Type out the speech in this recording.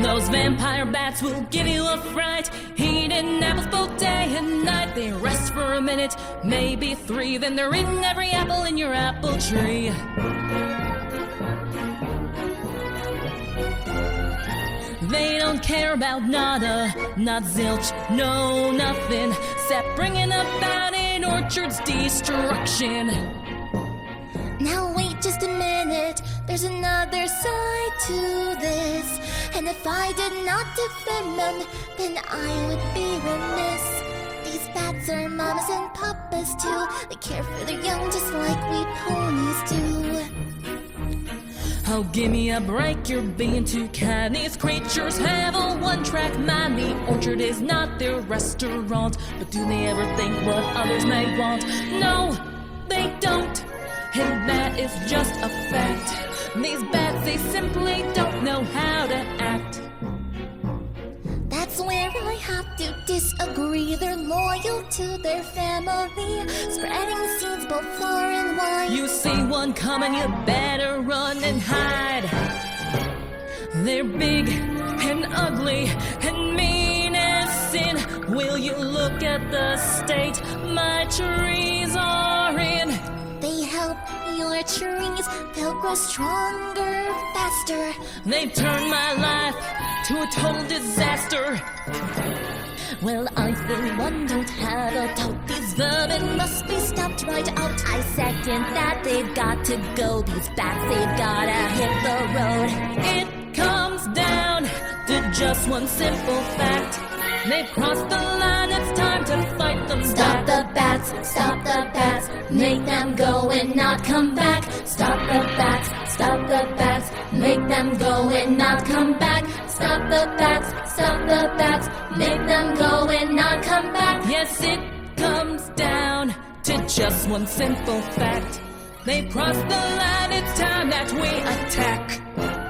Those vampire bats will give you a fright, eating apples both day and night. They rest for a minute, maybe three, then they're in every apple in your apple tree. They don't care about nada, not zilch, no nothing, except bringing about an orchard's destruction. Now wait just a minute, there's another side to this. And if I did not defend them, then I would be remiss. These bats are mamas and papas too. They care for their young just like we ponies do. Oh, give me a break, you're being too kind. These creatures have a one-track mind. The orchard is not their restaurant, but do they ever think what others may want? No, they don't, and that is just a fact. These bats, they simply don't know how to act. That's where I have to disagree. They're loyal to their family, spreading seeds both far and wide. You see one coming, you better run and hide. They're big and ugly and mean as sin. Will you look at the state my trees are in? They help your trees, they'll grow stronger, faster. They've turned my life to a total disaster. Well, I for one don't have a doubt. These vermin must be stopped right out. I second that, they've got to go. These bats, they've gotta hit the road. It comes down to just one simple fact. They've crossed the line, it's time to fight them Stop back. the bats, stop the bats. Make them go and not come back. Stop the bats, stop the bats. Make them go and not come back. Stop the bats, stop the bats. Make them go and not come back. Yes, it comes down to just one simple fact. They've crossed the line, it's time that we attack.